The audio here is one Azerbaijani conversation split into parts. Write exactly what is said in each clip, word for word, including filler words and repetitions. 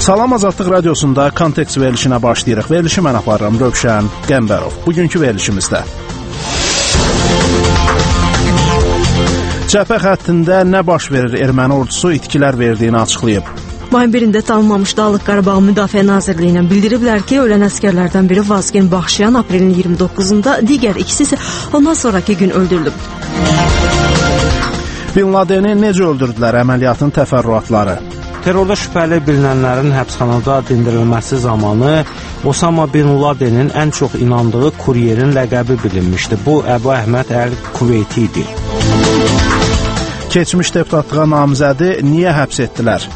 Salam Azadlıq Radiosunda Kontekst verilişinə başlayırıq. Verilişi mən aparıram Rövşən Qəmbərov. Bugünkü verilişimizdə cəbhə xəttində nə baş verir? Erməni ordusu itkilər verdiyini açıqlayıb. Mayın birində tanınmamış Dağlıq Qarabağ Müdafiə Nazirliyinə bildiriblər ki, ölən əskərlərdən biri Vazgen Baxşiyan aprelin iyirmi doqquzunda, digər ikisi isə ondan sonraki gün öldürülüb. Bin Ladeni necə öldürdülər? Əməliyyatın təfərrüatları. Terrorda şübhəli bilinənlərin həbsxanada dindirilməsi zamanı Osama Bin Ladenin ən çox inandığı kuryerin ləqəbi bilinmişdi. Bu, Əbu Əhməd Əl-Kuveyti idi. Keçmiş deputatlığa namizədi niyə həbs etdilər?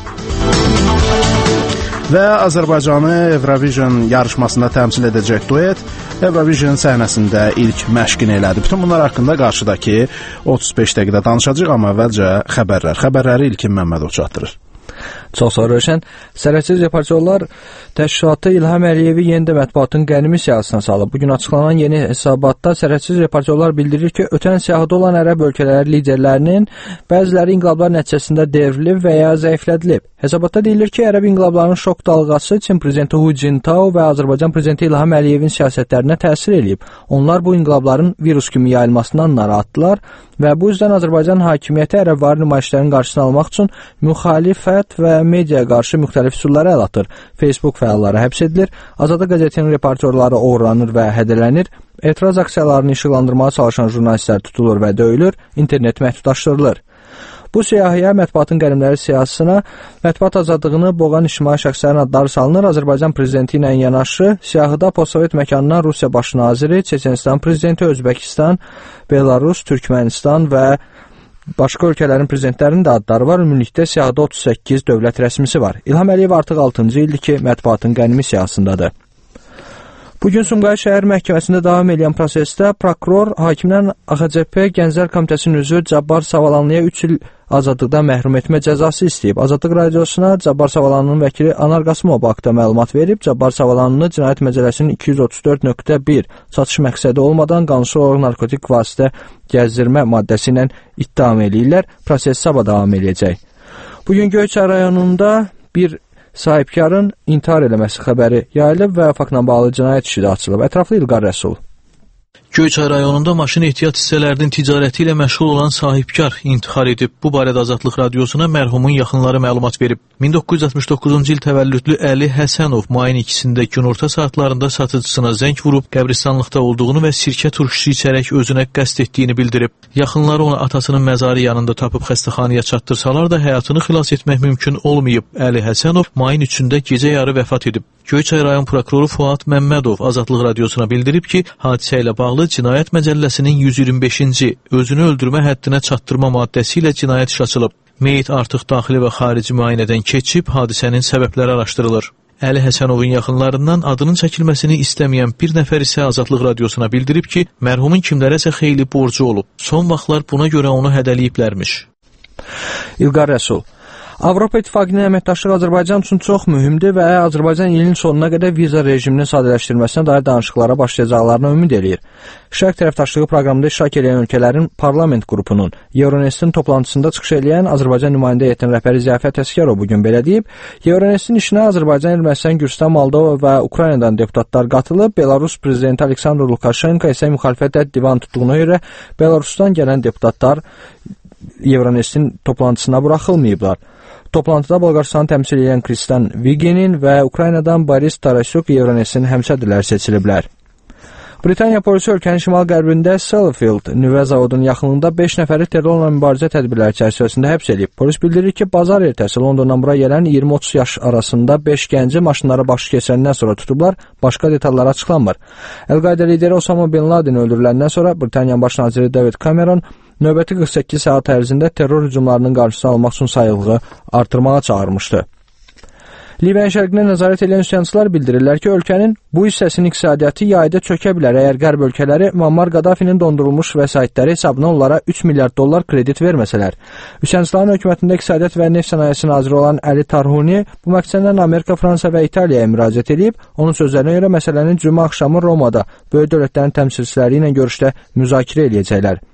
Və Azərbaycanı Eurovision yarışmasında təmsil edəcək duet Eurovision səhnəsində ilk məşqini elədi. Bütün bunlar haqqında qarşıdakı otuz beş dəqiqədə danışacağıq, amma əvvəlcə xəbərlər. Xəbərləri İlkin Məmmədov çatdırır. Çox sağ Rövşən. Sərhədsiz Reportyorlar Təşkilatı İlham Əliyevi yenidə mətbuatın qənimi siyahısına salıb. Bugün açıqlanan yeni hesabatda Sərhədsiz Reportyorlar bildirir ki, ötən siyahıda olan ərəb ölkələri liderlərinin bəziləri inqilablar nəticəsində devrilib və ya zəiflədilib. Hesabatda deyilir ki, ərəb inqilablarının şok dalğası Çin prezidenti Hu Jintao və Azərbaycan prezidenti İlham Əliyevin siyasətlərinə təsir edib. Onlar bu inqilabların virus kimi yayılmasından narahatdılar və bu yüzdən Azərbaycan hakimiyyəti ərəbvari nümayişlərin qarşısını almaq üçün müxalifət və mediaya qarşı müxtəlif üsullara əl atır. Facebook fəalları həbs edilir, Azadlıq qəzetinin reportyorları oğurlanır və hədələnir, etiraz aksiyalarını işıqlandırmağa çalışan jurnalistlər tutulur və döyülür, internet məhdudlaşdırılır. Bu siyahıya mətbuatın qənimləri siyahısına mətbuat azadlığını boğan ictimai şəxslərin adları salınır. Azərbaycan prezidenti ilə yanaşı siyahıda postsovet məkanından Rusiya baş naziri, Çeçenistan prezidenti, Özbəkistan, Belarus, Türkmənistan və başqa ölkələrin prezidentlərinin də adları var. Ümumilikdə siyahıda otuz səkkiz dövlət rəsmisi var. İlham Əliyev artıq altıncı ildir ki, mətbuatın qənimi siyahısındadır. Bugün Sumqayıt şəhər məhkəməsində davam edən prosesdə prokuror hakimdən A X C P Gənclər Komitəsinin üzvü Cabbar Savalanlıya üç il azadlıqdan məhrum etmə cəzası istəyib. Azadlıq radiosuna Cabbar Savalanlının vəkili Anar Qasımov bu haqda məlumat verib. Cabbar Savalanlını Cinayət Məcəlləsinin iki yüz otuz dörd nöqtə bir satış məqsədi olmadan qanunsuz olaraq narkotik vasitə gəzdirmə maddəsi ilə ittiham eləyirlər. Proses sabah davam edəcək. Bugün Göyçay rayonunda bir sahibkarın intihar eləməsi xəbəri yayılıb və faktla bağlı cinayət işi də açılıb. Ətraflı İlqar Rəsul. Göyçay rayonunda maşın ehtiyat hissələrinin ticarəti ilə məşğul olan sahibkar intihar edib. Bu barədə Azadlıq radiosuna mərhumun yaxınları məlumat verib. min doqquz yüz altmış doqquzuncu il təvəllüdlü Əli Həsənov mayın ikisində günorta saatlarında satıcısına zəng vurub qəbristanlıqda olduğunu və sirkə turşusu içərək özünə qəsd etdiyini bildirib. Yaxınları onu atasının məzarı yanında tapıb xəstəxanaya çatdırsalar da həyatını xilas etmək mümkün olmayıb. Əli Həsənov mayın üçündə gecə yarı vəfat edib. Göyçay rayon prokuroru Fuad Məmmədov Azadlıq radiosuna bildirib ki, hadisə ilə bağlı Cinayət Məcəlləsinin yüz iyirmi beşinci özünü öldürmə həddinə çatdırma maddəsi ilə cinayət işi açılıb. Meyit artıq daxili və xarici müayinədən keçib, hadisənin səbəbləri araşdırılır. Əli Həsənovun yaxınlarından adının çəkilməsini istəməyən bir nəfər isə Azadlıq radiosuna bildirib ki, mərhumun kimlərəsə xeyli borcu olub. Son vaxtlar buna görə onu hədəliyiblərmiş. İlqar Rəsul. Avropa İttifaqının əməkdaşlığı Azərbaycan üçün çox mühümdür və Azərbaycan ilin sonuna qədər viza rejiminin sadələşdirilməsinə dair danışıqlara başlayacaqlarına ümid eləyir. Şərq tərəfdaşlığı proqramında iştirak edən ölkələrin parlament qrupunun Euronestin toplantısında çıxış edən Azərbaycan nümayəndə heyətinin rəhbəri Ziyafət Əsgərov bugün belə deyib. Euronestin işinə Azərbaycan, Ermənistan, Gürcüstan, Moldova və Ukraynadan deputatlar qatılıb. Belarus prezidenti Aleksandr Lukashenko isə müxalifətə divan tutduğuna görə Belarusdan gələn deputatlar Euronestin toplantısına buraxılmayıblar. Toplantıda Bolqarıstanı təmsil edən Kristan Vigenin və Ukraynadan Boris Tarasyuk Euronestin həmsədrləri seçiliblər. Britaniya polisi ölkənin şimal-qərbində Sellafield nüvə zavodunun yaxınlığında beş nəfəri terrorla mübarizə tədbirləri çərçivəsində həbs edib. Polis bildirir ki, bazar ertəsi Londondan bura gələn iyirmi otuz yaş arasında beş gənci maşınlara baş keçirəndən sonra tutublar, başqa detallar açıqlanmır. Əl-Qayda lideri Osama Bin Laden öldürüləndən sonra Britaniya baş naziri David Cameron növbəti qırx səkkiz saat ərzində terror hücumlarının qarşısını almaq üçün sayıqlığı artırmağa çağırmışdı. Liviya şərqinə nəzarət edən üsyançılar bildirirlər ki, ölkənin bu hissəsinin iqtisadiyyatı yayda çökə bilər əgər qərb ölkələri Muammar Qaddafinin dondurulmuş vəsaitləri hesabına onlara üç milyard dollar kredit verməsələr. Üsyançıların hökumətində iqtisadiyyat və neft sənayesi naziri olan Əli Tarhuni bu məqsədlə Amerika, Fransa və İtaliyaya müraciət edib. Onun sözlərinə görə məsələnin cümə axşamı Romada böyük dövlətlərin təmsilçiləri ilə görüşdə müzakirə edəcəklər.